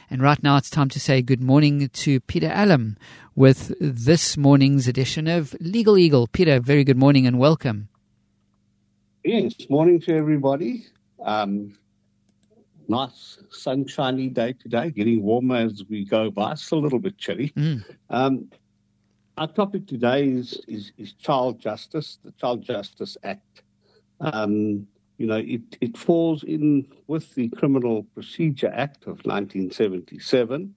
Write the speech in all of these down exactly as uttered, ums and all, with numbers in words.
And right now it's time to say good morning to Peter Allam with this morning's edition of Legal Eagle. Peter, very good morning and welcome. Yes, morning to everybody. Um, nice sunshiny day today, getting warmer as we go by, still a little bit chilly. Mm. Um, our topic today is, is, is child justice, the Child Justice Act. Um, you know, it, it falls in with the Criminal Procedure Act of nineteen seventy-seven,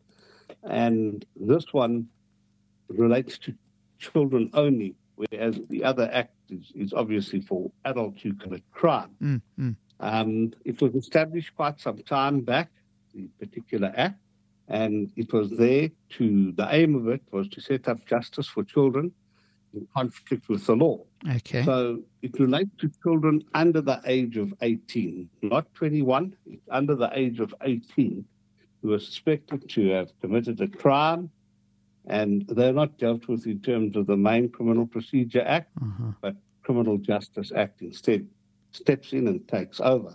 and this one relates to children only, whereas the other act is, is obviously for adults who commit crime. Mm, mm. Um, it was established quite some time back, the particular act, and it was there to, the aim of it was to set up justice for children in conflict with the law. Okay. So it relates to children under the age of eighteen, not twenty-one, it's under the age of eighteen, who are suspected to have committed a crime, and they're not dealt with in terms of the main Criminal Procedure Act, Uh-huh. but Criminal Justice Act instead steps in and takes over.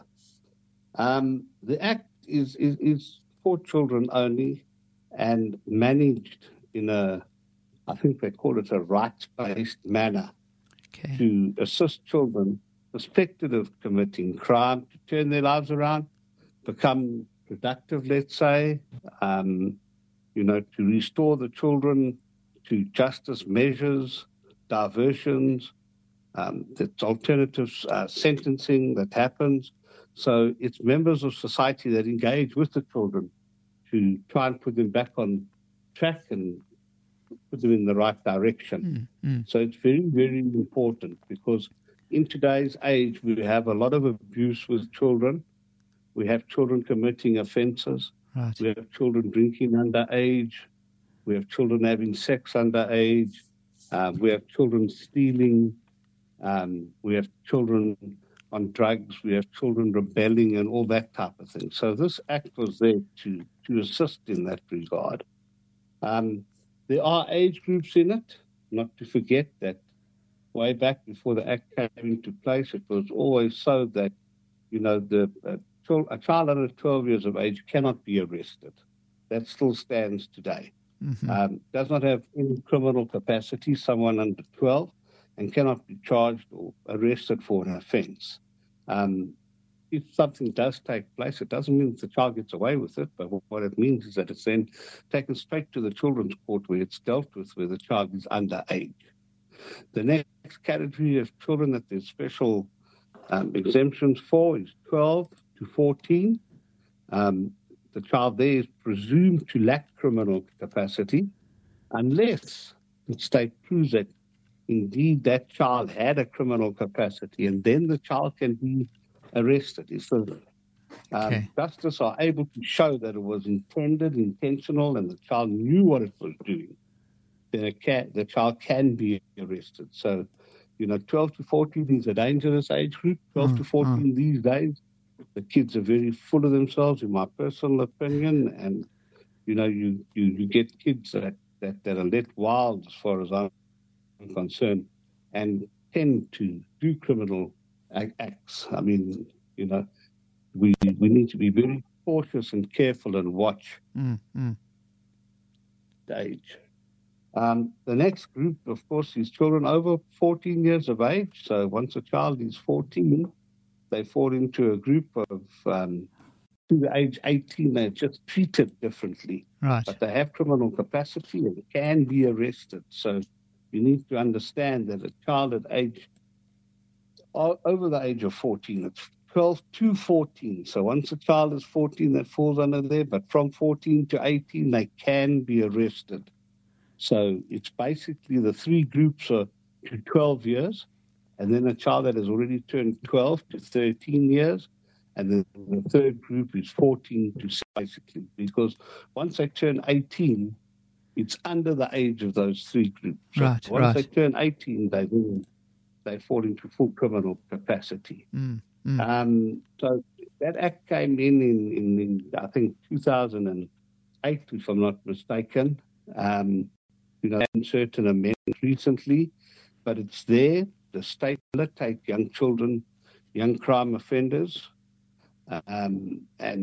Um, the Act is, is, is for children only and managed in a, I think they call it a rights-based manner, Okay. to assist children suspected of committing crime to turn their lives around, become productive, let's say, um, you know, to restore the children to justice measures, diversions, um, that's alternative uh, sentencing that happens. So it's members of society that engage with the children to try and put them back on track and put them in the right direction. Mm, mm. So it's very, very important because in today's age, we have a lot of abuse with children. We have children committing offenses. Right. We have children drinking underage. We have children having sex underage. Uh, we have children stealing. Um, we have children on drugs. We have children rebelling and all that type of thing. So this act was there to, to assist in that regard. Um, there are age groups in it, not to forget that way back before the act came into place, it was always so that, you know, the uh, a child under twelve years of age cannot be arrested. That still stands today. Mm-hmm. Um, does not have any criminal capacity, someone under twelve, and cannot be charged or arrested for an offence. Um, if something does take place, it doesn't mean that the child gets away with it, but what it means is that it's then taken straight to the children's court where it's dealt with, where the child is underage. The next category of children that there's special um, exemptions for is twelve to fourteen. Um, the child there is presumed to lack criminal capacity unless the state proves that indeed that child had a criminal capacity, and then the child can be arrested. If the um, Okay. justice are able to show that it was intended, intentional, and the child knew what it was doing, then it can, the child can be arrested. So, you know, twelve to fourteen is a dangerous age group. twelve Mm, to fourteen mm. these days, the kids are very full of themselves, in my personal opinion, and, you know, you, you, you get kids that, that, that are let wild as far as I'm concerned and tend to do criminal acts. I mean, you know, we we need to be very cautious and careful and watch Mm, mm. the age. Um, the next group, of course, is children over fourteen years of age. So once a child is fourteen, they fall into a group of, um, to the age eighteen, they're just treated differently. Right. But they have criminal capacity and can be arrested. So you need to understand that a child at age, over the age of fourteen, it's twelve to fourteen. So once a child is fourteen, that falls under there. But from fourteen to eighteen, they can be arrested. So it's basically the three groups are to twelve years, and then a child that has already turned twelve to thirteen years, and then the third group is fourteen to basically, because once they turn eighteen, it's under the age of those three groups. So Right, once right. they turn eighteen, they then they fall into full criminal capacity. Mm, mm. Um, so that act came in in, in, in I think two thousand eight, if I'm not mistaken. Um, you know, and certain amendments recently, but it's there. The state will take young children, young crime offenders, um, and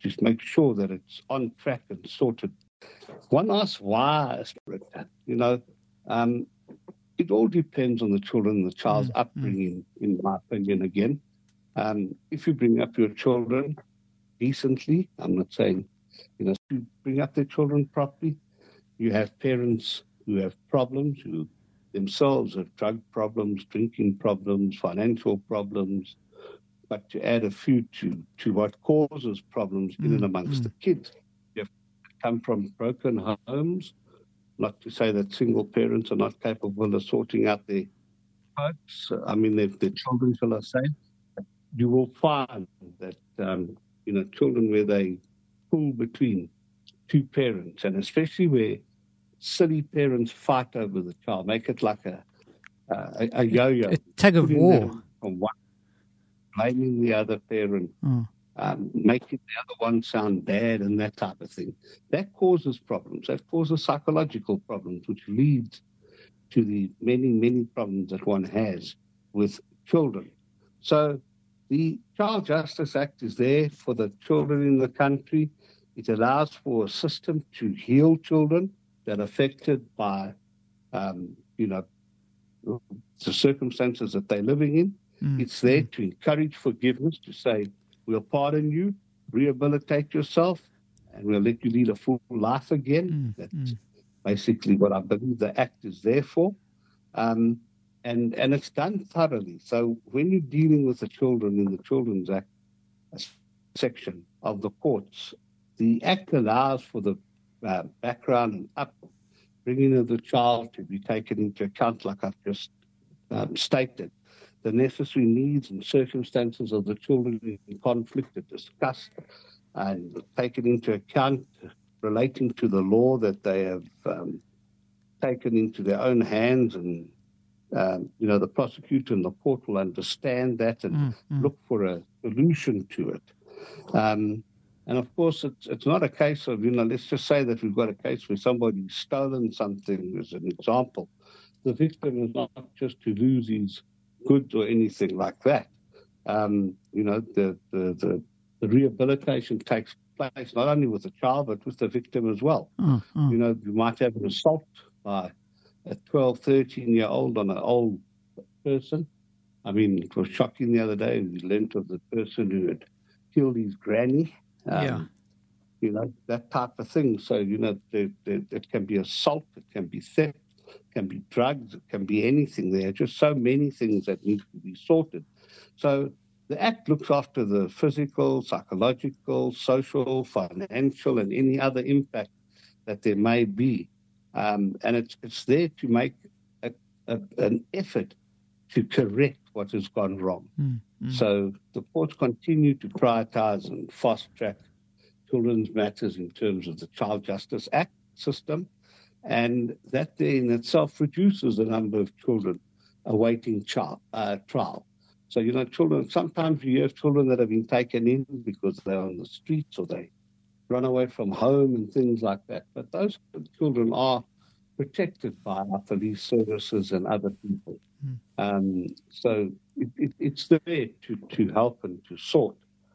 just make sure that it's on track and sorted. One asks why, you know, um, it all depends on the children, the child's mm, upbringing, mm. in my opinion, again. Um, if you bring up your children decently, I'm not saying, you know, to bring up their children properly, you have parents who have problems, who themselves have drug problems, drinking problems, financial problems, but to add a few to, to what causes problems mm, in and amongst mm. the kids. You have come from broken homes, not to say that single parents are not capable of sorting out their folks, I mean, their, their children, shall I say. You will find that, um, you know, children where they pull between two parents, and especially where silly parents fight over the child, make it like a a, a yo-yo. A tug of war. From one, blaming the other parent, mm. um, making the other one sound bad and that type of thing. That causes problems. That causes psychological problems, which leads to the many, many problems that one has with children. So the Child Justice Act is there for the children in the country. It allows for a system to heal children that are affected by, um, you know, the circumstances that they're living in. Mm. It's there to encourage forgiveness, to say, we'll pardon you, rehabilitate yourself, and we'll let you lead a full life again. Mm. That's mm. basically what I believe the Act is there for. Um, and, and it's done thoroughly. So when you're dealing with the children in the Children's Act section of the courts, the Act allows for the uh, background and upbringing of the child to be taken into account, like I've just um, stated. The necessary needs and circumstances of the children in conflict are discussed and taken into account, relating to the law that they have um, taken into their own hands. And, um, you know, the prosecutor and the court will understand that and mm, mm. look for a solution to it. Um, and, of course, it's, it's not a case of, you know, let's just say that we've got a case where somebody's stolen something, as an example. The victim is not just to lose his goods or anything like that. Um, you know, the, the, the, the rehabilitation takes place not only with the child, but with the victim as well. Mm, mm. You know, you might have an assault by a twelve, thirteen-year-old on an old person. I mean, it was shocking the other day. We learned of the person who had killed his granny. Um, yeah. You know, that type of thing. So, you know, there, there, it can be assault, it can be theft, it can be drugs, it can be anything. There are just so many things that need to be sorted. So the Act looks after the physical, psychological, social, financial, and any other impact that there may be. Um, and it's, it's there to make a, a, an effort to correct what has gone wrong. Mm, mm. So the courts continue to prioritize and fast-track children's matters in terms of the Child Justice Act system, and that there in itself reduces the number of children awaiting child, uh, trial. So, you know, children, sometimes you have children that have been taken in because they're on the streets or they run away from home and things like that. But those children are protected by our police services and other people. Mm. Um, so it, it, it's there to, to help and to sort.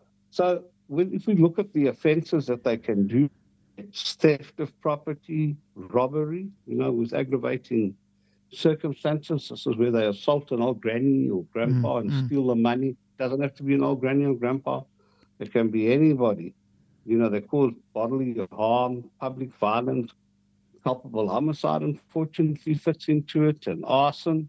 So when, if we look at the offences that they can do, it's theft of property, robbery, you know, with aggravating circumstances. This is where they assault an old granny or grandpa mm, and mm. steal the money. It doesn't have to be an old granny or grandpa. It can be anybody. You know, they cause bodily harm, public violence, culpable homicide, unfortunately, fits into it, and arson.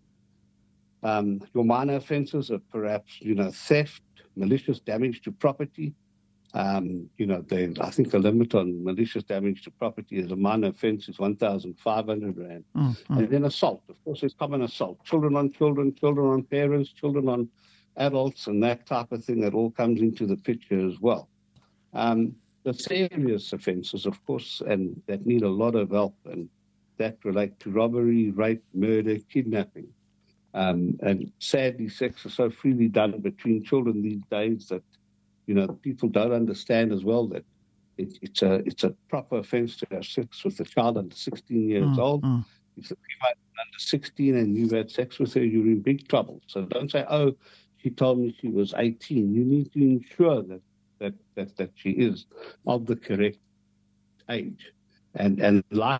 Um, your minor offences are perhaps, you know, theft, malicious damage to property. Um, you know, they, I think the limit on malicious damage to property as a minor offence is one thousand five hundred rand. Mm, mm. And then assault. Of course, there's common assault. Children on children, children on parents, children on adults, and that type of thing that all comes into the picture as well. Um, the serious offences, of course, and that need a lot of help, and that relate to robbery, rape, murder, kidnapping. Um, and sadly, sex is so freely done between children these days that, you know, people don't understand as well that it, it's a it's a proper offence to have sex with a child under sixteen years mm, old. Mm. If the female is under sixteen and you've had sex with her, you're in big trouble. So don't say, oh, she told me she was eighteen. You need to ensure that that, that, that she is of the correct age, and and life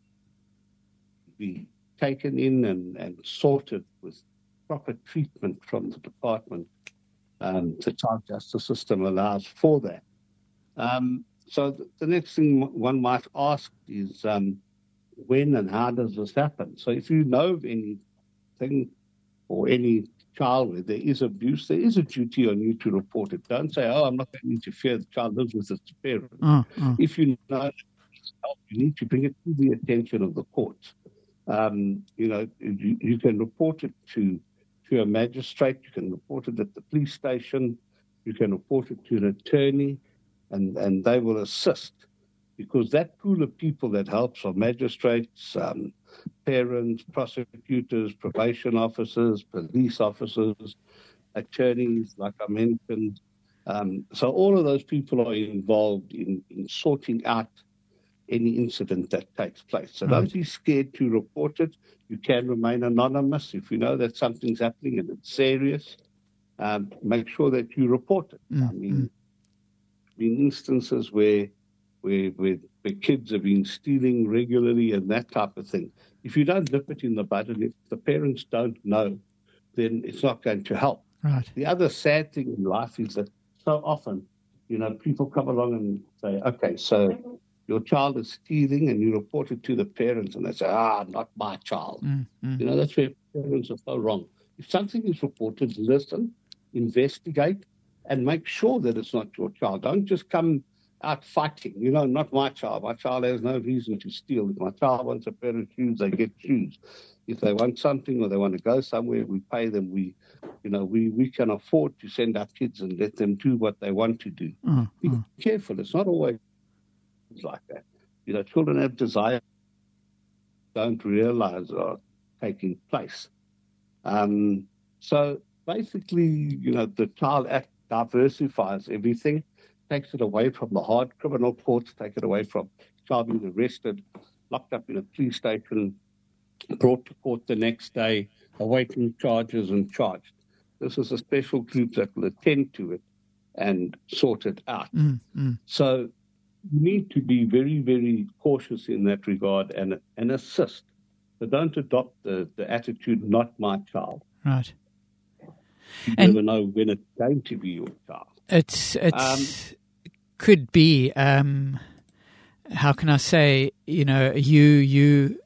be taken in and, and sorted with proper treatment from the department. Um, the child justice system allows for that. Um, so th- the next thing one might ask is um, when and how does this happen? So if you know of anything or any child where there is abuse, there is a duty on you to report it. Don't say, oh, I'm not going to interfere. The child lives with its parents. Uh, uh. If you know help, you need to bring it to the attention of the courts. Um, you know, you, you can report it to to a magistrate, you can report it at the police station, you can report it to an attorney, and, and they will assist. Because that pool of people that helps are magistrates, um, parents, prosecutors, probation officers, police officers, attorneys, like I mentioned. Um, so all of those people are involved in, in sorting out any incident that takes place. So Right. Don't be scared to report it. You can remain anonymous. If you know that something's happening and it's serious, um, make sure that you report it. Mm, I mean, mm. been instances where, where where where kids have been stealing regularly and that type of thing. If you don't nip it in the bud and if the parents don't know, then it's not going to help. Right. The other sad thing in life is that so often, you know, people come along and say, okay, so your child is stealing and you report it to the parents and they say, ah, not my child. Mm, mm. You know, that's where parents are so wrong. If something is reported, listen, investigate, and make sure that it's not your child. Don't just come out fighting. You know, not my child. My child has no reason to steal. If my child wants a pair of shoes, they get shoes. If they want something or they want to go somewhere, we pay them. We, you know, we, we can afford to send our kids and let them do what they want to do. Uh, Be uh. careful. It's not always like that. You know, children have desire, don't realize are taking place. Um, so basically, you know, the Child Act diversifies everything, takes it away from the hard criminal courts, take it away from child being arrested, locked up in a police station, brought to court the next day, awaiting charges and charged. This is a special group that will attend to it and sort it out. Mm, mm. So you need to be very, very cautious in that regard and and assist. So don't adopt the, the attitude, not my child. Right. You And- never know when it's going to be your child. It's it's could be. Um, how can I say? You know, you you.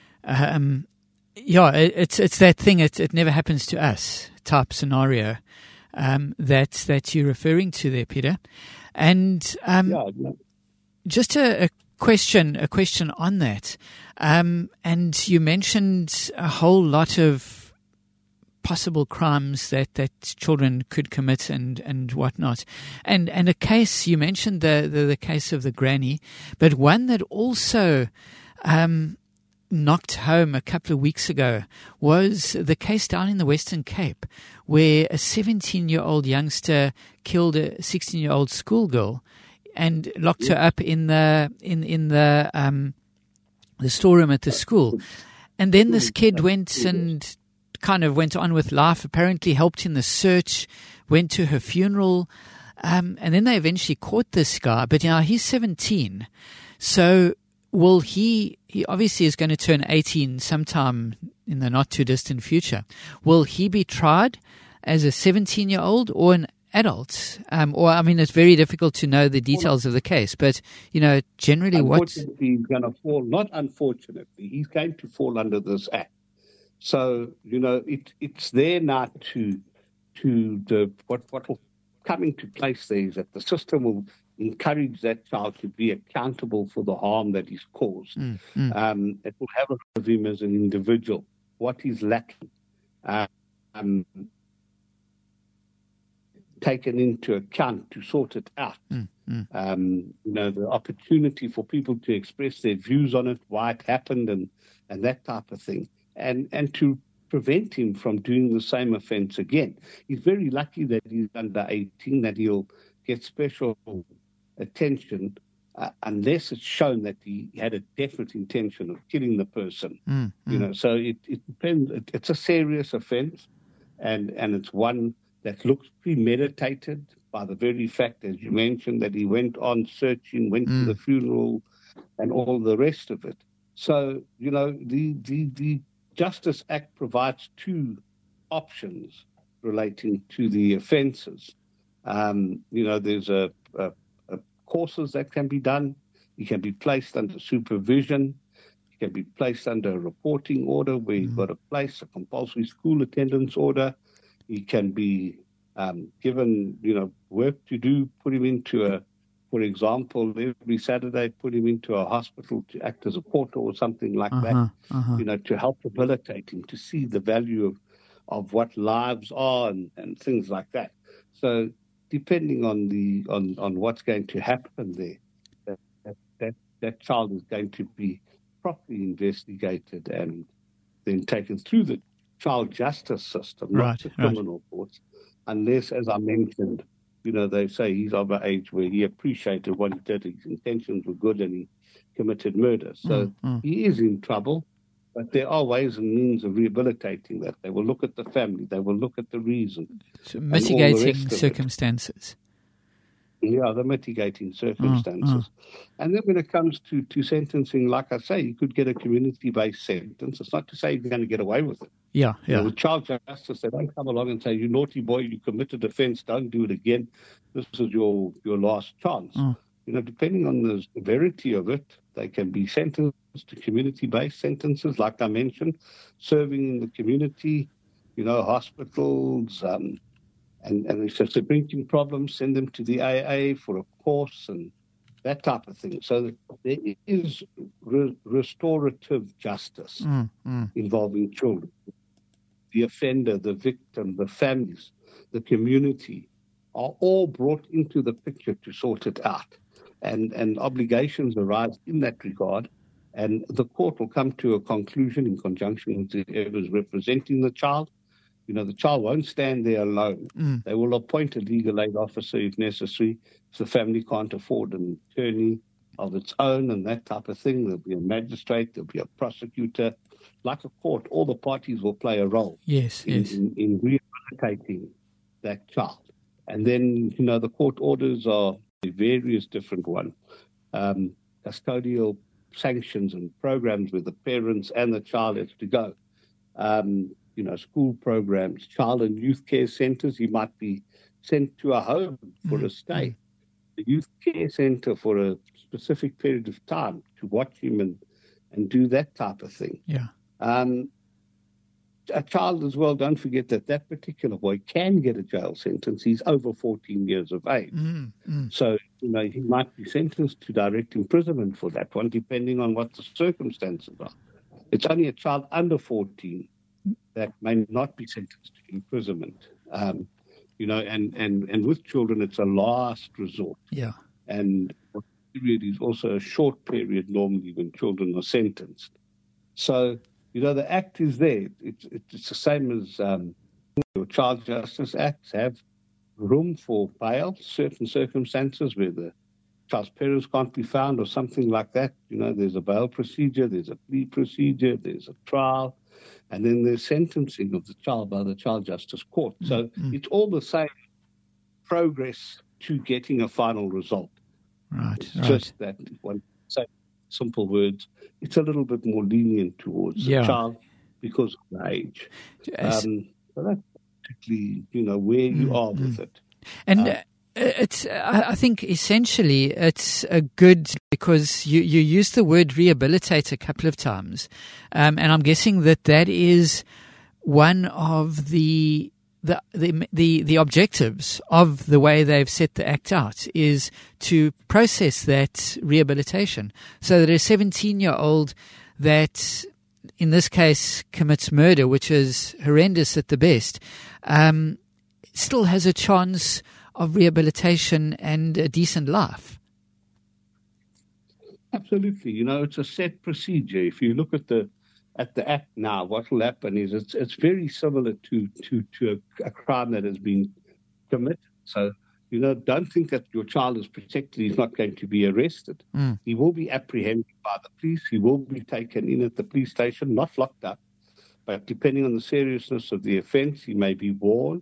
Um, yeah, it, it's it's that thing. It it never happens to us type scenario. Um, that that you're referring to there, Peter. And um, Yeah, yeah. just a, a question, a question on that. Um, and you mentioned a whole lot of possible crimes that, that children could commit and, and whatnot. And and a case, you mentioned the, the, the case of the granny, but one that also um, knocked home a couple of weeks ago was the case down in the Western Cape where a seventeen-year-old youngster killed a sixteen-year-old schoolgirl and locked her up in the in in the um, the storeroom at the school. And then this kid went and kind of went on with life, apparently helped in the search, went to her funeral, um, and then they eventually caught this guy. But now he's seventeen. So will he, he obviously is going to turn eighteen sometime in the not too distant future. Will he be tried as a seventeen-year-old or an adult? Um, or, I mean, it's very difficult to know the details of the case, but, you know, generally what... Unfortunately, he's going to fall, not unfortunately, he's going to fall under this act. So, you know, it, it's there now to, to the, what, what will come into place there is that the system will encourage that child to be accountable for the harm that he's caused. Mm, mm. Um, it will have a look of him as an individual, what he's lacking, uh, um, taken into account to sort it out. Mm, mm. Um, you know, the opportunity for people to express their views on it, why it happened, and, and that type of thing. And and to prevent him from doing the same offence again. He's very lucky that he's under eighteen, that he'll get special attention uh, unless it's shown that he had a definite intention of killing the person. Mm, You mm. know, so it, it depends. It, it's a serious offence, and, and it's one that looks premeditated by the very fact, as you mentioned, that he went on searching, went Mm. to the funeral, and all the rest of it. So, you know, the, the, the Justice Act provides two options relating to the offences. Um, you know, there's a, a, a courses that can be done. You can be placed under supervision. You can be placed under a reporting order where you've got to place a compulsory school attendance order. He can be um, given, you know, work to do, put him into a, for example, every Saturday, put him into a hospital to act as a porter or something like Uh-huh, that, uh-huh. you know, to help rehabilitate him, to see the value of, of what lives are and, and things like that. So depending on the on, on what's going to happen there, that, that, that, that child is going to be properly investigated and then taken through the child justice system, Right, not the right. criminal courts, unless, as I mentioned, you know, they say he's of an age where he appreciated what he did, his intentions were good, and he committed murder. So Mm, mm. he is in trouble, but there are ways and means of rehabilitating that. They will look at the family, they will look at the reason. So all the mitigating rest of it. circumstances. Yeah, the mitigating circumstances. And then when it comes to, to sentencing, like I say, you could get a community-based sentence. It's not to say you're going to get away with it. Yeah, You yeah. know, with child justice, they don't come along and say, you naughty boy, you committed offence, don't do it again. This is your, your last chance. Mm. You know, depending on the severity of it, they can be sentenced to community-based sentences, like I mentioned, serving in the community, you know, hospitals, um, and, and if it's a drinking problem, send them to the A A for a course and that type of thing. So there is re- restorative justice Mm, mm. involving children. The offender, the victim, the families, the community are all brought into the picture to sort it out. And, and obligations arise in that regard. And the court will come to a conclusion in conjunction with whoever's representing the child. You know, the child won't stand there alone. Mm. They will appoint a legal aid officer if necessary. If the family can't afford an attorney of its own and that type of thing, there'll be a magistrate, there'll be a prosecutor. Like a court, all the parties will play a role Yes, in, yes. in, in rehabilitating that child. And then, you know, the court orders are various different ones. Um, custodial sanctions and programs where the parents and the child has to go. Um, you know, school programs, child and youth care centres. He might be sent to a home for Mm, a stay, the youth care centre for a specific period of time to watch him and, and do that type of thing. Yeah. Um, a child as well, don't forget that that particular boy can get a jail sentence. He's over fourteen years of age. Mm, mm. So, you know, he might be sentenced to direct imprisonment for that one, depending on what the circumstances are. It's only a child under fourteen that may not be sentenced to imprisonment. Um, you know, and, and, and with children, it's a last resort. Yeah. And the period is also a short period normally when children are sentenced. So, you know, the act is there. It's, it's the same as um, your Child Justice Acts have room for bail, certain circumstances where the child's parents can't be found or something like that. You know, there's a bail procedure, there's a plea procedure, there's a trial, and then there's sentencing of the child by the Child Justice Court. So Mm-hmm. it's all the same progress to getting a final result. Right, It's right. just that, one say simple words, it's a little bit more lenient towards Yeah. the child because of the age. Yes. Um, so that's particularly, you know, where you are with it. And Uh, uh, it's, I I think essentially it's a good, because you, you used the word rehabilitate a couple of times. Um, and I'm guessing that that is one of the, the, the, the, the objectives of the way they've set the act out, is to process that rehabilitation so that a seventeen year old that in this case commits murder, which is horrendous at the best, um, still has a chance of rehabilitation and a decent life. Absolutely. You know, it's a set procedure. If you look at the at the act now, what will happen is it's it's very similar to to, to a, a crime that has been committed. So, you know, don't think that your child is particularly is not going to be arrested. Mm. He will be apprehended by the police. He will be taken in at the police station, not locked up. But depending on the seriousness of the offence, he may be warned.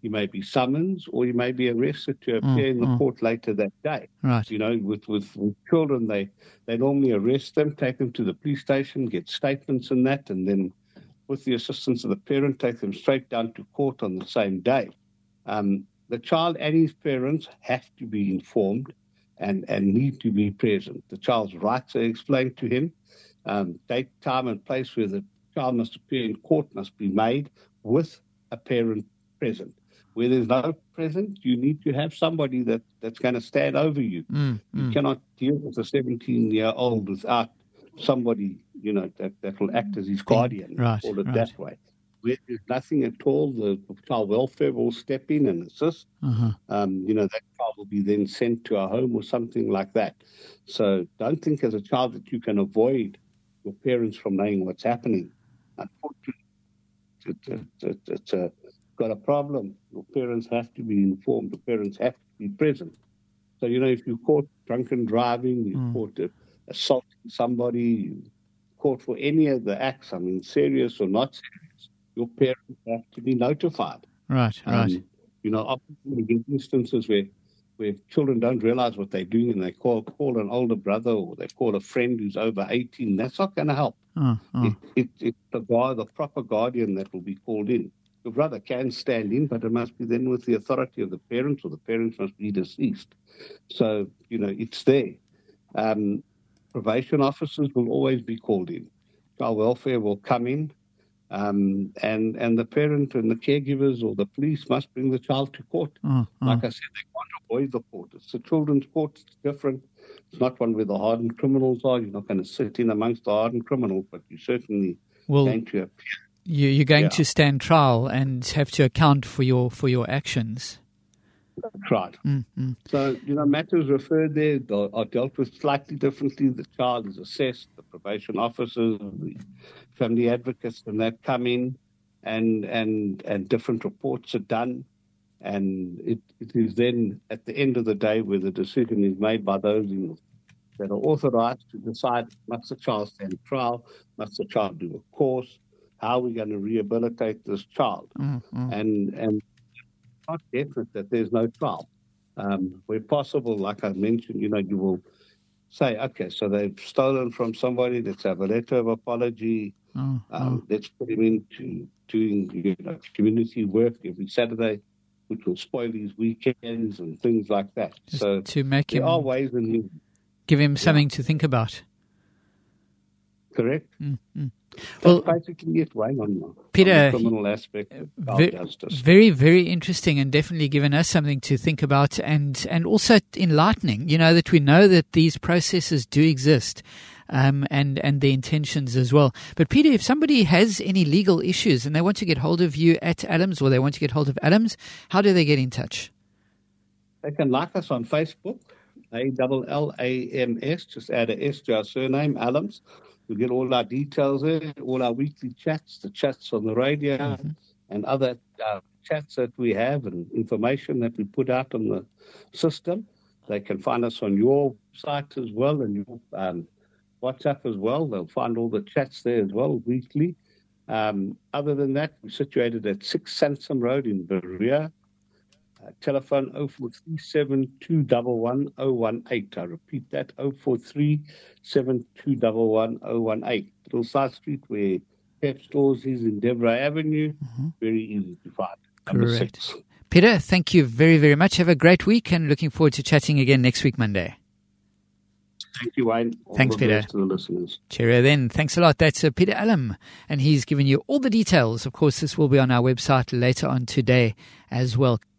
he may be summoned, or he may be arrested to appear mm, in the mm. court later that day. Right. You know, with, with, with children, they, they normally arrest them, take them to the police station, get statements and that, and then with the assistance of the parent, take them straight down to court on the same day. Um, the child and his parents have to be informed and, and need to be present. The child's rights are explained to him. Um, date, time, and place where the child must appear in court must be made with a parent present. Where there's no present, you need to have somebody that, that's going to stand over you. Mm, you mm. cannot deal with a seventeen-year-old without somebody, you know, that, that will act as his guardian, right, call it right. that way. Where there's nothing at all, the child welfare will step in and assist. Uh-huh. Um, you know, that child will be then sent to a home or something like that. So don't think as a child that you can avoid your parents from knowing what's happening. Unfortunately, it's, it's, it's, it's a got a problem. Your parents have to be informed. The parents have to be present. So, you know, if you're caught drunken driving, you're mm. caught uh, assaulting somebody, you're caught for any of the acts, I mean, serious or not serious, your parents have to be notified. Right, um, right. You know, often we get instances where, where children don't realize what they're doing and they call, call an older brother or they call a friend who's over eighteen. That's not going to help. Oh, oh. It, it, it's the, guard, the proper guardian that will be called in. Your brother can stand in, but it must be then with the authority of the parents, or the parents must be deceased. So, you know, it's there. Um, probation officers will always be called in. Child welfare will come in, um, and, and the parent and the caregivers or the police must bring the child to court. Oh, oh. Like I said, they can't avoid the court. It's a children's court. It's different. It's not one where the hardened criminals are. You're not going to sit in amongst the hardened criminals, but you certainly well, going to appear. You, you're going yeah. to stand trial and have to account for your for your actions. That's right. Mm-hmm. So, you know, matters referred there are dealt with slightly differently. The child is assessed, the probation officers, the family advocates, and that come in, and and and different reports are done. And it, it is then at the end of the day where the decision is made by those in, that are authorized to decide, must the child stand trial, must the child do a course, how are we going to rehabilitate this child? Mm-hmm. And and it's not definite that there's no trial. Um, where possible, like I mentioned, you know, you will say, okay, so they've stolen from somebody, let's have a letter of apology, oh, um, oh. let's put him into doing you know, community work every Saturday, which will spoil his weekends and things like that. Just so to make there him, are ways and means. Give him something yeah. to think about. Correct. Mm-hmm. That's well, basically it, Wayne, on, Peter, on the criminal aspect of very, justice. Very, very interesting, and definitely given us something to think about, and, and also enlightening, you know, that we know that these processes do exist, um, and, and the intentions as well. But Peter, if somebody has any legal issues and they want to get hold of you at Adams, or they want to get hold of Adams, how do they get in touch? They can like us on Facebook, A L L A M S, just add a S to our surname, Adams. You'll get all our details there, all our weekly chats, the chats on the radio, mm-hmm. and other uh, chats that we have and information that we put out on the system. They can find us on your site as well and your um, WhatsApp as well. They'll find all the chats there as well weekly. Um, other than that, we're situated at six Sansom Road in Berea. Uh, telephone oh four three, seven two one one, oh one eight. I repeat that, oh four three, seven two one one, oh one eight. Little side street where Pep Stores is in Deborah Avenue. Mm-hmm. Very easy to find. Number Correct. Six. Peter, thank you very, very much. Have a great week and looking forward to chatting again next week, Monday. Thank you, Wayne. All Thanks, the Peter. best to the listeners. Cheerio then. Thanks a lot. That's uh, Peter Allam, and he's given you all the details. Of course, this will be on our website later on today as well.